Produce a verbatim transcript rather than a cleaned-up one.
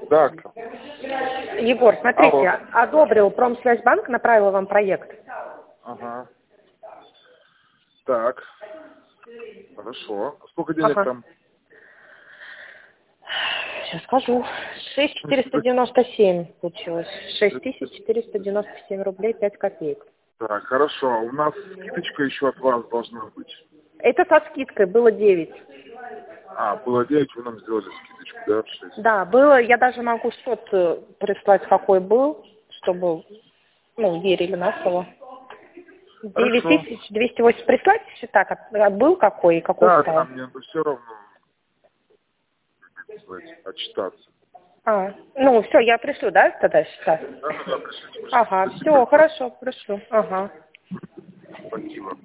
Да, кто? Егор, смотрите, Алло. одобрил Промсвязьбанк, направил вам проект. Ага. Так. Хорошо. А сколько денег Ага. там? Сейчас скажу. шесть тысяч четыреста девяносто семь получилось. шесть тысяч четыреста девяносто семь рублей пять копеек. Так, хорошо. У нас скидочка еще от вас должна быть. Это со скидкой, было девять. А, было девять, вы нам сделали скидочку, да, в шесть. Да, было, я даже могу счет э, прислать, какой был, чтобы, ну, верили на слово. девять Хорошо. тысяч двести восемь. Прислать счета, как- а был какой и какой Да, стал? там мне все равно, как сказать, отчитаться. А, ну, все, я пришлю, да, тогда счета? Да, да, да, пришлите, пришлите. Ага, Спасибо все, большое. хорошо, пришлю. Ага. Спасибо.